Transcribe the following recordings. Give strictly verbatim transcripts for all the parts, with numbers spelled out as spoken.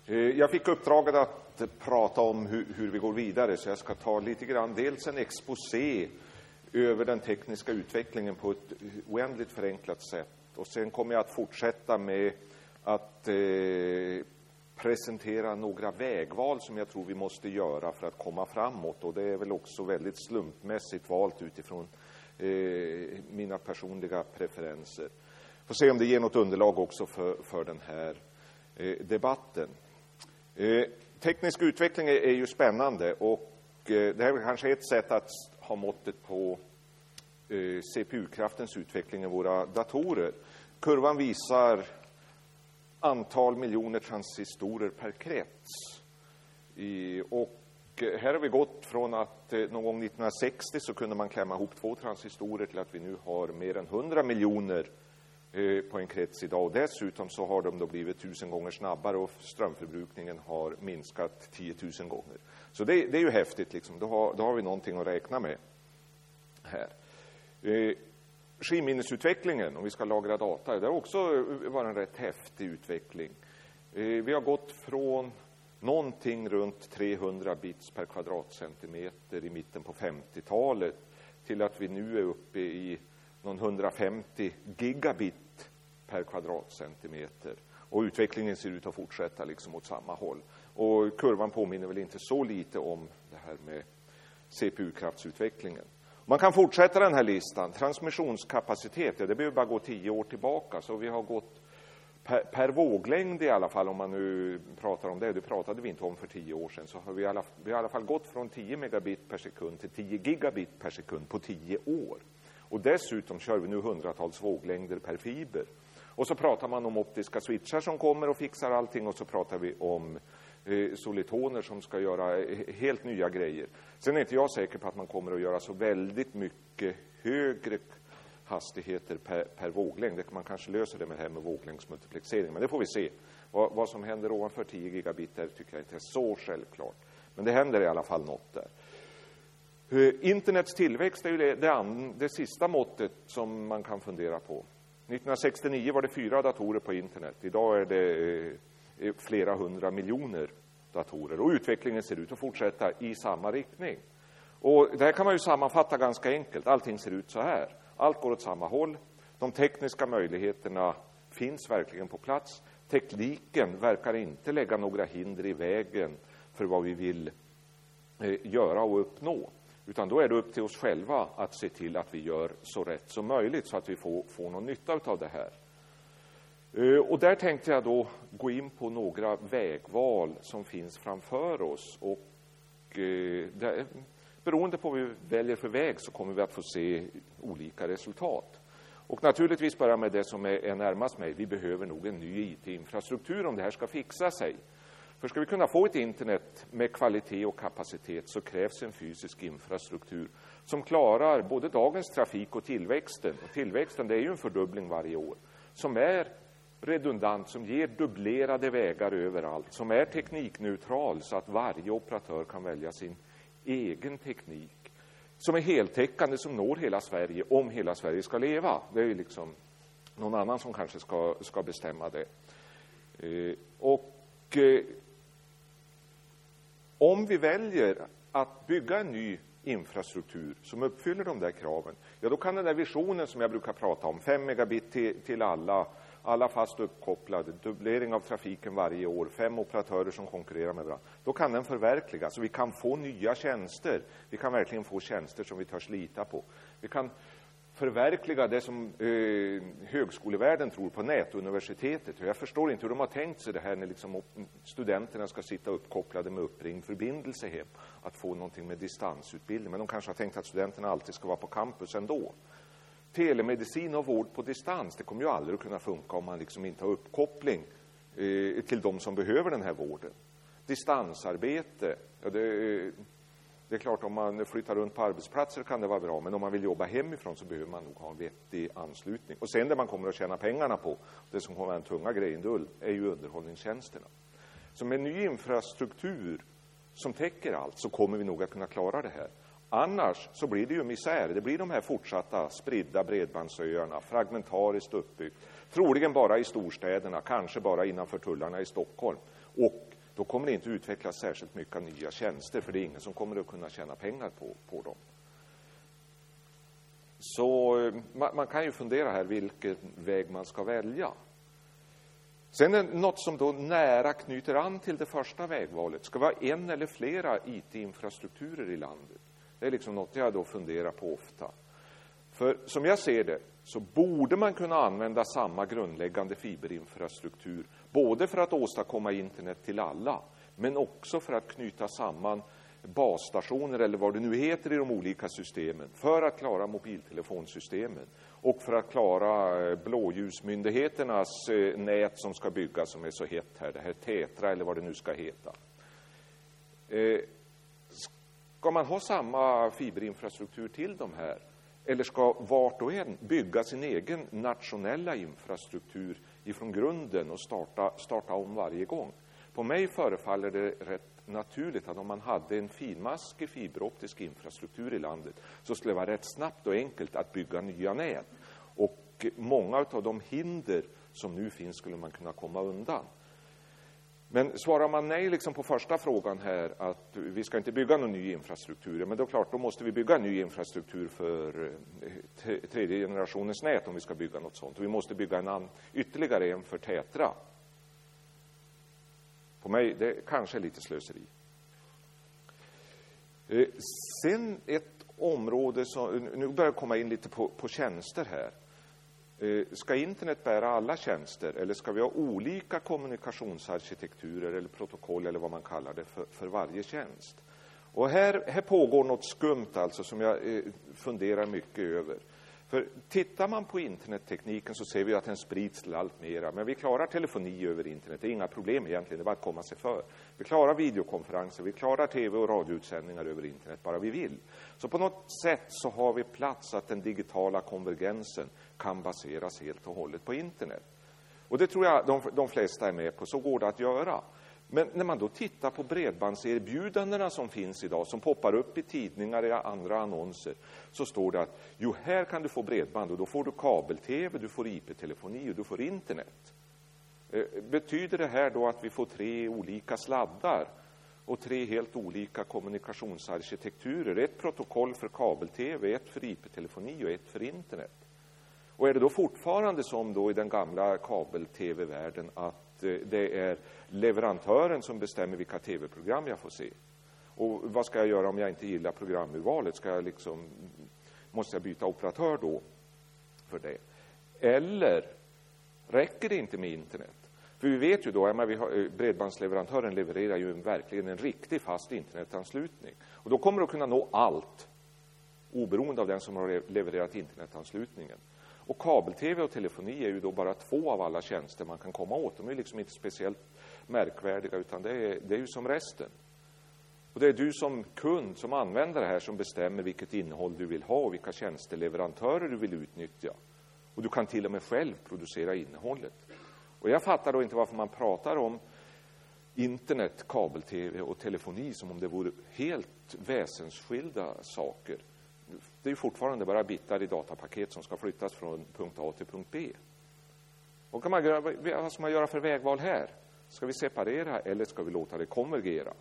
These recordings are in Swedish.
Jag fick uppdraget att prata om hur, hur vi går vidare, så jag ska ta lite grann, dels en exposé över den tekniska utvecklingen på ett oändligt förenklat sätt. Och sen kommer jag att fortsätta med att eh, presentera några vägval som jag tror vi måste göra för att komma framåt. Och det är väl också väldigt slumpmässigt valt utifrån eh, mina personliga preferenser. Får se om det ger något underlag också för, för den här eh, debatten. Eh, teknisk utveckling är, är ju spännande, och eh, det här är kanske ett sätt att ha måttet på eh, C P U-kraftens utveckling i våra datorer. Kurvan visar antal miljoner transistorer per krets. I, och här har vi gått från att eh, någon gång nittonhundrasextio så kunde man klämma ihop två transistorer till att vi nu har mer än hundra miljoner eh, på en krets idag. Och dessutom så har de då blivit tusen gånger snabbare, och strömförbrukningen har minskat tiotusen gånger. Så det, det är ju häftigt liksom. Då har, då har vi någonting att räkna med här. Eh, Skivminnesutvecklingen, om vi ska lagra data, det har också varit en rätt häftig utveckling. Eh, vi har gått från någonting runt trehundra bits per kvadratcentimeter i mitten på femtiotalet till att vi nu är uppe i någon hundrafemtio gigabit per kvadratcentimeter. Och utvecklingen ser ut att fortsätta liksom åt samma håll. Och kurvan påminner väl inte så lite om det här med C P U-kraftsutvecklingen. Man kan fortsätta den här listan. Transmissionskapacitet, ja, det behöver bara gå tio år tillbaka. Så vi har gått per, per våglängd i alla fall, om man nu pratar om det. Det pratade vi inte om för tio år sedan. Så har vi, i alla, vi har i alla fall gått från tio megabit per sekund till tio gigabit per sekund på tio år. Och dessutom kör vi nu hundratals våglängder per fiber. Och så pratar man om optiska switchar som kommer och fixar allting. Och så pratar vi om eh, solitoner som ska göra helt nya grejer. Sen är inte jag säker på att man kommer att göra så väldigt mycket högre hastigheter per, per våglängd. Man kanske löser det med det här med våglängdsmultiplexering. Men det får vi se. Vad, vad som händer ovanför tio gigabit där tycker jag inte är så självklart. Men det händer i alla fall något där. Internets tillväxt är ju det, det, det sista måttet som man kan fundera på. nittonhundrasextionio var det fyra datorer på internet. Idag är det eh, flera hundra miljoner datorer. Och utvecklingen ser ut att fortsätta i samma riktning. Och det här kan man ju sammanfatta ganska enkelt. Allting ser ut så här. Allt går åt samma håll. De tekniska möjligheterna finns verkligen på plats. Tekniken verkar inte lägga några hinder i vägen för vad vi vill eh, göra och uppnå. Utan då är det upp till oss själva att se till att vi gör så rätt som möjligt så att vi får, får någon nytta av det här. Och där tänkte jag då gå in på några vägval som finns framför oss. Och där, beroende på vad vi väljer för väg så kommer vi att få se olika resultat. Och naturligtvis börja med det som är, är närmast mig. Vi behöver nog en ny I T-infrastruktur om det här ska fixa sig. För ska vi kunna få ett internet med kvalitet och kapacitet så krävs en fysisk infrastruktur som klarar både dagens trafik och tillväxten. Och tillväxten, det är ju en fördubbling varje år. Som är redundant, som ger dubblerade vägar överallt. Som är teknikneutral så att varje operatör kan välja sin egen teknik. Som är heltäckande, som når hela Sverige om hela Sverige ska leva. Det är ju liksom någon annan som kanske ska, ska bestämma det. Eh, och... Eh, Om vi väljer att bygga en ny infrastruktur som uppfyller de där kraven, ja då kan den där visionen som jag brukar prata om, fem megabit till, till alla, alla fast uppkopplade, dubblering av trafiken varje år, fem operatörer som konkurrerar med varandra, då kan den förverkligas. Så vi kan få nya tjänster. Vi kan verkligen få tjänster som vi törs lita på. Vi kan förverkliga det som eh, högskolevärlden tror på, nätuniversitetet. Jag förstår inte hur de har tänkt sig det här när liksom studenterna ska sitta uppkopplade med uppringd förbindelse hem. Att få någonting med distansutbildning. Men de kanske har tänkt att studenterna alltid ska vara på campus ändå. Telemedicin och vård på distans, det kommer ju aldrig att kunna funka om man liksom inte har uppkoppling eh, till de som behöver den här vården. Distansarbete, ja det... Det är klart, om man flyttar runt på arbetsplatser kan det vara bra. Men om man vill jobba hemifrån så behöver man nog ha en vettig anslutning. Och sen det man kommer att tjäna pengarna på, det som kommer att vara en tunga grejen, är ju underhållningstjänsterna. Så med ny infrastruktur som täcker allt så kommer vi nog att kunna klara det här. Annars så blir det ju misär. Det blir de här fortsatta spridda bredbandsöarna, fragmentariskt uppbyggt. Troligen bara i storstäderna, kanske bara innanför tullarna i Stockholm. Och då kommer det inte utvecklas särskilt mycket nya tjänster, för det är ingen som kommer att kunna tjäna pengar på, på dem. Så man, man kan ju fundera här vilken väg man ska välja. Sen är något som då nära knyter an till det första vägvalet. Ska vi ha en eller flera I T-infrastrukturer i landet? Det är liksom något jag då funderar på ofta. För som jag ser det så borde man kunna använda samma grundläggande fiberinfrastruktur. Både för att åstadkomma internet till alla, men också för att knyta samman basstationer eller vad det nu heter i de olika systemen. För att klara mobiltelefonsystemen och för att klara blåljusmyndigheternas nät som ska byggas, som är så hett här. Det här Tetra eller vad det nu ska heta. Ska man ha samma fiberinfrastruktur till de här? Eller ska vart och en bygga sin egen nationella infrastruktur ifrån grunden och starta, starta om varje gång? På mig förefaller det rätt naturligt att om man hade en finmaskig fiberoptisk infrastruktur i landet så skulle det vara rätt snabbt och enkelt att bygga nya nät. Och många av de hinder som nu finns skulle man kunna komma undan. Men svarar man nej liksom på första frågan här att vi ska inte bygga någon ny infrastruktur, men då klart då måste vi bygga en ny infrastruktur för tredje generationens nät om vi ska bygga något sånt. Och vi måste bygga en an, ytterligare en för Tetra. På mig det kanske är lite slöseri. Sen ett område som nu börjar komma in lite på, på tjänster här. Ska internet bära alla tjänster eller ska vi ha olika kommunikationsarkitekturer eller protokoll eller vad man kallar det för, för varje tjänst? Och här, här pågår något skumt alltså som jag eh, funderar mycket över. För tittar man på internettekniken så ser vi att den sprids till allt mera. Men vi klarar telefoni över internet, det är inga problem egentligen, det är bara att komma sig för. Vi klarar videokonferenser, vi klarar tv- och radioutsändningar över internet bara vi vill. Så på något sätt så har vi plats att den digitala konvergensen kan baseras helt och hållet på internet. Och det tror jag de, de flesta är med på, så går det att göra. Men när man då tittar på bredbandserbjudandena som finns idag, som poppar upp i tidningar och andra annonser, så står det att jo, här kan du få bredband och då får du kabel-tv, du får I P-telefoni och du får internet. Eh, betyder det här då att vi får tre olika sladdar och tre helt olika kommunikationsarkitekturer? Ett protokoll för kabel-tv, ett för I P-telefoni och ett för internet. Och är det då fortfarande som då i den gamla kabel-tv-världen att det är leverantören som bestämmer vilka tv-program jag får se? Och vad ska jag göra om jag inte gillar programurvalet? Ska jag liksom, måste jag byta operatör då för det? Eller räcker det inte med internet? För vi vet ju då att vi har, bredbandsleverantören levererar ju verkligen en riktig fast internetanslutning. Och då kommer det att kunna nå allt, oberoende av den som har levererat internetanslutningen. Och kabel-tv och telefoni är ju då bara två av alla tjänster man kan komma åt. De är liksom inte speciellt märkvärdiga, utan det är, det är ju som resten. Och det är du som kund, som använder det här, som bestämmer vilket innehåll du vill ha och vilka tjänsteleverantörer du vill utnyttja. Och du kan till och med själv producera innehållet. Och jag fattar då inte varför man pratar om internet, kabel-tv och telefoni som om det vore helt väsensskilda saker. Det är ju fortfarande bara bitar i datapaket som ska flyttas från punkt A till punkt B. Och kan man göra, vad ska man göra för vägval här? Ska vi separera eller ska vi låta det konvergera?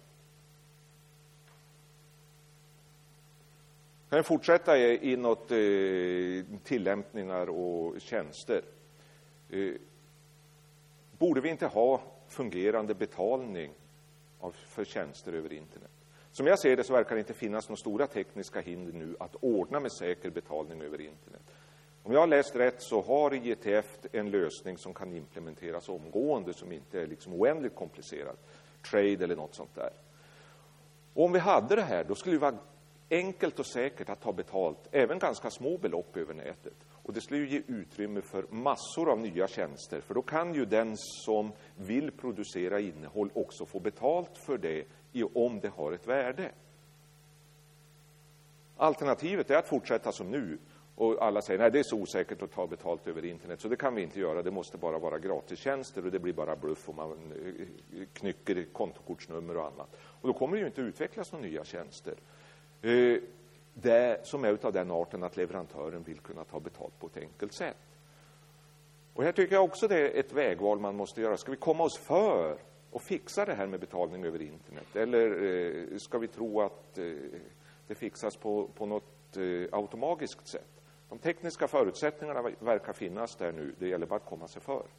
Kan jag fortsätta inåt eh, tillämpningar och tjänster? Eh, borde vi inte ha fungerande betalning av, för tjänster över internet? Som jag ser det så verkar det inte finnas några stora tekniska hinder nu att ordna med säker betalning över internet. Om jag har läst rätt så har I E T F en lösning som kan implementeras omgående, som inte är liksom oändligt komplicerad. Trade eller något sånt där. Och om vi hade det här, då skulle det vara enkelt och säkert att ta betalt, även ganska små belopp över nätet. Och det skulle ju ge utrymme för massor av nya tjänster. För då kan ju den som vill producera innehåll också få betalt för det om det har ett värde. Alternativet är att fortsätta som nu. Och alla säger, nej det är så osäkert att ta betalt över internet så det kan vi inte göra. Det måste bara vara gratistjänster och det blir bara bluff om man knycker kontokortsnummer och annat. Och då kommer det ju inte utvecklas några nya tjänster. Det som är av den arten att leverantören vill kunna ta betalt på ett enkelt sätt. Och här tycker jag också det är ett vägval man måste göra. Ska vi komma oss för och fixar det här med betalning över internet? Eller eh, ska vi tro att eh, det fixas på, på något eh, automatiskt sätt? De tekniska förutsättningarna verkar finnas där nu. Det gäller bara att komma sig för.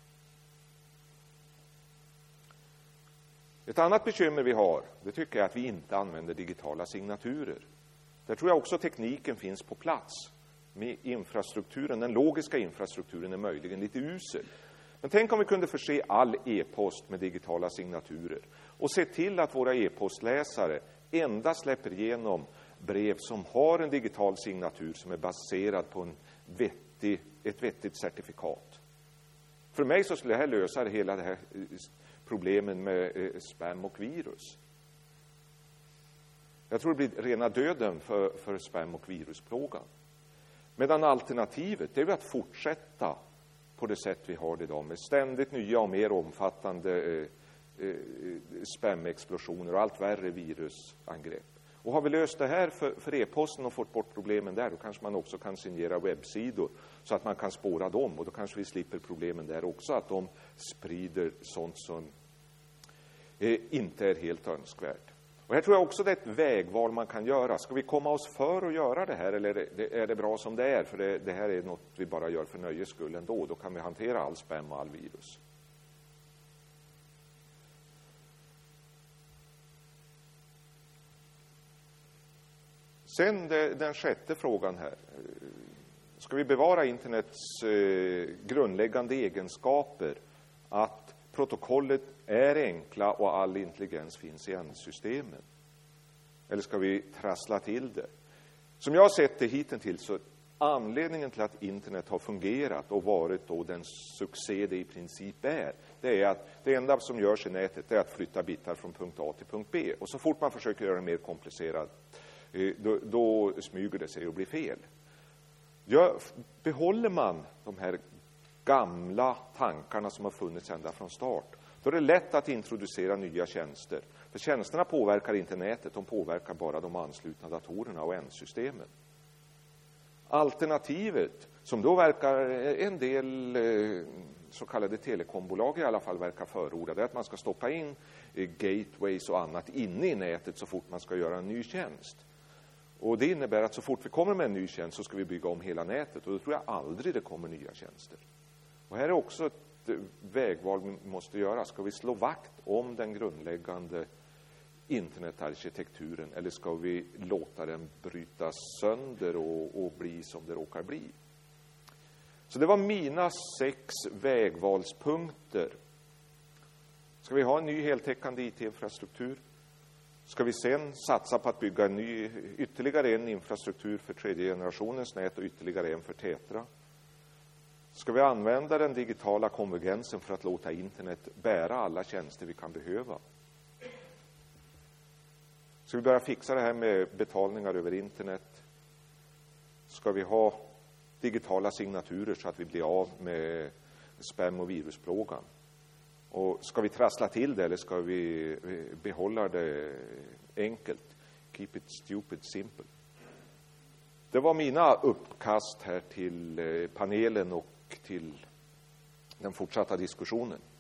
Ett annat bekymmer vi har, det tycker jag, att vi inte använder digitala signaturer. Där tror jag också tekniken finns på plats. Med infrastrukturen, den logiska infrastrukturen är möjligen lite usel. Men tänk om vi kunde förse all e-post med digitala signaturer. Och se till att våra e-postläsare endast släpper igenom brev som har en digital signatur som är baserad på en vettig, ett vettigt certifikat. För mig så skulle det här lösa hela det här problemen med spam och virus. Jag tror det blir rena döden för, för spam- och virusplågan. Medan alternativet det är att fortsätta på det sätt vi har det idag med ständigt nya och mer omfattande eh, eh, spam-explosioner och allt värre virusangrepp. Och har vi löst det här för, för e-posten och fått bort problemen där, då kanske man också kan signera webbsidor så att man kan spåra dem, och då kanske vi slipper problemen där också, att de sprider sånt som eh, inte är helt önskvärt. Och här tror jag också det är ett vägval man kan göra. Ska vi komma oss för att göra det här, eller är det, är det bra som det är? För det, det här är något vi bara gör för nöjes skull ändå. Då kan vi hantera all spam och all virus. Sen det, den sjätte frågan här. Ska vi bevara internets eh, grundläggande egenskaper? Att protokollet är enkla och all intelligens finns i ändsystemen? Eller ska vi trassla till det? Som jag har sett det hittills, så anledningen till att internet har fungerat och varit då den succé det i princip är, det är att det enda som görs i nätet är att flytta bitar från punkt A till punkt B. Och så fort man försöker göra det mer komplicerat, då, då smyger det sig och blir fel. Ja, behåller man de här gamla tankarna som har funnits ända från start, då är det lätt att introducera nya tjänster. För tjänsterna påverkar inte nätet, de påverkar bara de anslutna datorerna och ändsystemen. Alternativet, som då verkar en del så kallade telekombolag i alla fall verkar förorda, det är att man ska stoppa in gateways och annat inne i nätet så fort man ska göra en ny tjänst. Och det innebär att så fort vi kommer med en ny tjänst så ska vi bygga om hela nätet, och då tror jag aldrig det kommer nya tjänster. Och här är också ett vägval vi måste göra. Ska vi slå vakt om den grundläggande internetarkitekturen, eller ska vi låta den brytas sönder och, och bli som det råkar bli? Så det var mina sex vägvalspunkter. Ska vi ha en ny heltäckande I T-infrastruktur? Ska vi sen satsa på att bygga en ny, ytterligare en infrastruktur för tredje generationens nät och ytterligare en för Tetra? Ska vi använda den digitala konvergensen för att låta internet bära alla tjänster vi kan behöva? Ska vi börja fixa det här med betalningar över internet? Ska vi ha digitala signaturer så att vi blir av med spam- och virusplågan? Och ska vi trassla till det, eller ska vi behålla det enkelt? Keep it stupid simple. Det var mina uppkast här till panelen och till den fortsatta diskussionen.